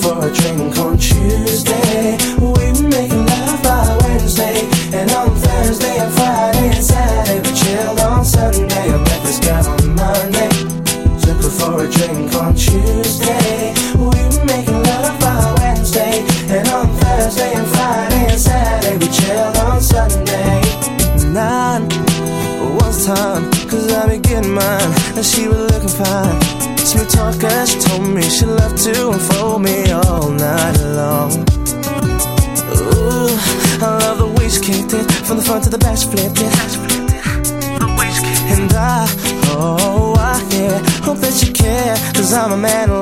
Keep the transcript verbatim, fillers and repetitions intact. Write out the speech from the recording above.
for a drink on Tuesday. We were making love by Wednesday, and on Thursday and Friday and Saturday we chilled on Sunday. I met this guy on Monday, took her for a drink on Tuesday. We were making love by Wednesday, and on Thursday and Friday and Saturday we chilled on Sunday. Nine was time, cause I be getting mine, and she was looking fine. Smooth talker, she told me she loved to unfold me all night long. Ooh, I love the way she kicked it, from the front to the back she flipped it. And I, oh I, yeah, hope that you care, cause I'm a man who